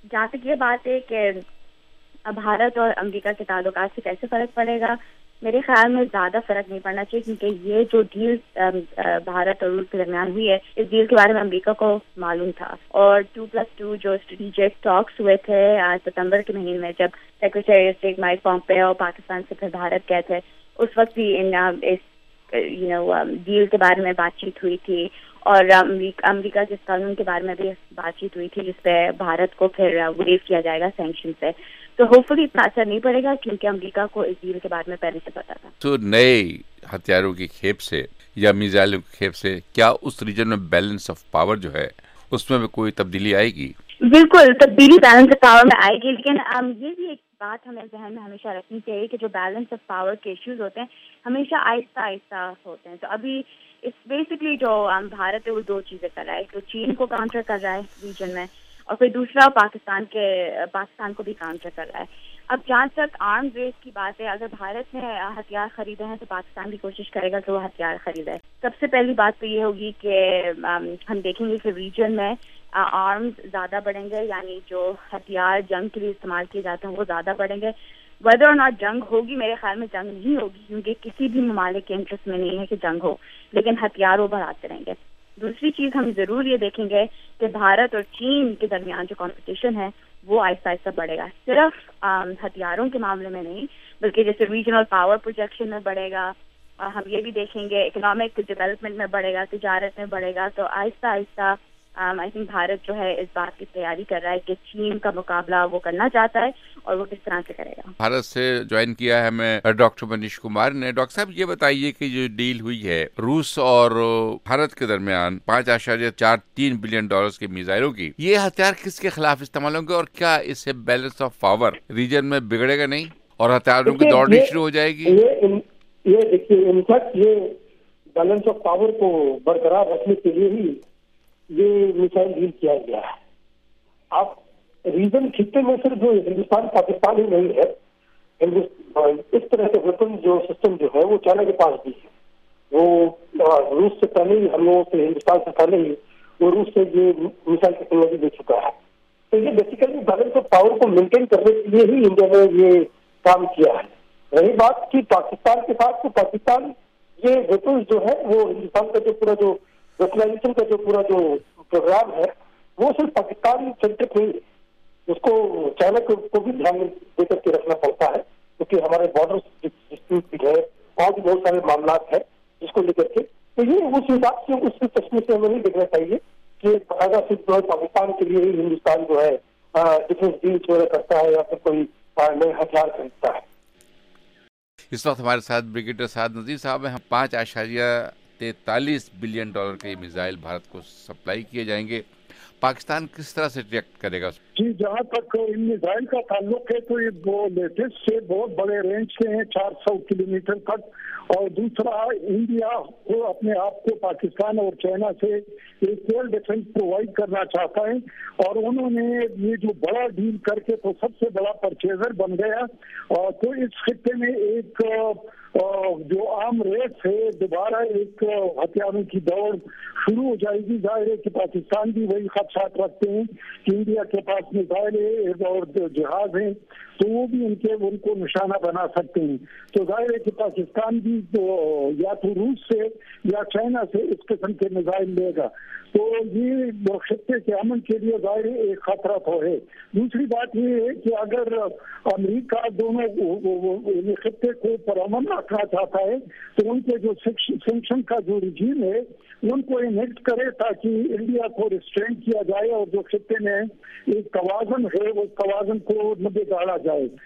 जहाँ तक ये बात है कि अब भारत और अमेरिका के ताल्लुकात से कैसे फ़र्क पड़ेगा, मेरे ख्याल में ज़्यादा फ़र्क नहीं पड़ना चाहिए, क्योंकि ये जो डील भारत और रूस के दरमियान हुई है, इस डील के बारे में अमेरिका को मालूम था। और 2+2 जो स्ट्रेटेजिक टॉक्स हुए थे सितंबर के महीने में, जब secretary of state Mike Pompeo Pakistan से फिर भारत गए थे, उस वक्त भी इस डील के बारे में बातचीत हुई थी। और अमेरिका के कानून के बारे में भी बातचीत हुई थी, जिसपे भारत को फिर वेव किया जाएगा सैंक्शन से। तो होपफुली इतना असर नहीं पड़ेगा, क्योंकि अमेरिका को इस डील के बारे में पहले से पता था। तो नए हथियारों की खेप से या मिसाइलों की खेप से क्या उस रीजन में बैलेंस ऑफ पावर जो है उसमें भी कोई तब्दीली आएगी? बिल्कुल तब्दीली बैलेंस ऑफ पावर में आएगी, लेकिन ये भी एक बात हमें ज़हन में हमेशा रखनी चाहिए कि जो बैलेंस ऑफ पावर के इश्यूज होते हैं हमेशा आहिस्ता आहिस्ता होते हैं। तो अभी इस बेसिकली जो भारत है वो दो चीज़ें कर रहा है, तो चीन को काउंटर कर रहा है रीजन में, और फिर दूसरा पाकिस्तान को भी काउंटर कर रहा है। अब जहाँ तक आर्म्स रेस की बात है, अगर भारत ने हथियार खरीदे हैं तो पाकिस्तान भी कोशिश करेगा कि वो हथियार खरीदे। सबसे पहली बात तो ये होगी कि हम देखेंगे कि रीजन में आर्म्स ज़्यादा बढ़ेंगे, यानी जो हथियार जंग के लिए इस्तेमाल किए जाते हैं वो ज़्यादा बढ़ेंगे। वेदर और नॉट जंग होगी, मेरे ख्याल में जंग नहीं होगी, क्योंकि किसी भी ममालिक के इंटरेस्ट में नहीं है कि जंग हो, लेकिन हथियार वो बढ़ाते रहेंगे। दूसरी चीज़ हम ज़रूर ये देखेंगे कि भारत और चीन के दरमियान जो कंपटीशन है वो आहिस्ता आहिस्ता बढ़ेगा, सिर्फ हथियारों के मामले में नहीं, बल्कि जैसे रीजनल पावर प्रोजेक्शन में बढ़ेगा। हम ये भी देखेंगे इकोनॉमिक डेवलपमेंट में बढ़ेगा, तिजारत में बढ़ेगा। तो आहिस्ता आहिस्ता आई थिंक भारत जो है इस बात की तैयारी कर रहा है कि चीन का मुकाबला वो करना चाहता है और वो किस तरह से करेगा। भारत से ज्वाइन किया है हमें डॉक्टर मनीष कुमार ने। डॉक्टर साहब ये बताइए कि जो डील हुई है रूस और भारत के दरमियान 5.43 बिलियन डॉलर्स की मिसाइलों की, ये हथियार किसके खिलाफ इस्तेमाल होंगे और क्या इससे बैलेंस ऑफ पावर रीजन में बिगड़ेगा नहीं और हथियारों की दौड़ शुरू हो जाएगी? ये देखिए, इनफैक्ट ये बैलेंस ऑफ पावर को बरकरार रखने के लिए ही ये मिसाइल डील किया गया है। आप रीजन खित्ते में सिर्फ जो हिंदुस्तान पाकिस्तान ही नहीं है, इस तरह के वेपन जो सिस्टम जो है वो चाइना के पास भी है। वो रूस से पहले ही, हम लोगों से, हिंदुस्तान से पहले ही वो रूस से ये मिसाइल टेक्नोलॉजी दे चुका है। तो ये बेसिकली बैलेंस ऑफ पावर को मेंटेन करने के लिए ही इंडिया ने ये काम किया है। रही बात की पाकिस्तान के साथ, तो पाकिस्तान ये वेपन जो है वो हिंदुस्तान का जो पूरा जो वेपनाइजेशन का जो पूरा जो प्रोग्राम है वो सिर्फ पाकिस्तान सेंट्रिक नहीं है, उसको चाइना को भी ध्यान में देकर के रखना पड़ता है, क्योंकि हमारे बॉर्डर डिस्प्यूट भी है और भी बहुत सारे मामला है जिसको लेकर के। तो ये उस हिसाब से, उस चश्मे से हमें नहीं देखना चाहिए कि फायदा सिर्फ जो है पाकिस्तान के लिए ही हिंदुस्तान जो है डिफेंस डील्स वगैरह करता है या फिर कोई नए हथियार खरीदता है। इस वक्त हमारे साथ ब्रिगेडियर साद नजीर साहब हैं। 5.43 बिलियन डॉलर के मिसाइल भारत को सप्लाई किए जाएंगे। पाकिस्तान किस तरह से रिएक्ट करेगा? जी, जहाँ तक इन मिसाइल का ताल्लुक है तो ये वो लेटेस्ट से बहुत बड़े रेंज के हैं, 400 किलोमीटर तक। और दूसरा, इंडिया को अपने आप को पाकिस्तान और चाइना से एक एयर डिफेंस प्रोवाइड करना चाहता है, और उन्होंने ये जो बड़ा डील करके तो सबसे बड़ा परचेजर बन गया। और तो इस खित्ते में एक जो आम रेस है, दोबारा एक हथियारों की दौड़ शुरू हो जाएगी। जाहिर है कि पाकिस्तान भी वही खदशात रखते हैं कि इंडिया के पास मिसाइल और जहाज हैं, तो वो भी उनको निशाना बना सकते हैं। तो जाहिर है कि पाकिस्तान भी या तो रूस से या चाइना से इस किस्म के मिसाइल लेगा। तो ये खित्ते के अमन के लिए जाहिर एक खतरा तो है। दूसरी बात ये है कि अगर अमेरिका दोनों खित्ते को परअमन रखना चाहता है तो उनके जो सैंक्शन का जो रिजीम है उनको इनेक्ट करे, ताकि इंडिया को रिस्ट्रेन किया जाए और जो खित्ते में एक तवाज़ुन है उस तवाज़ुन को न बिगाड़ा जाए।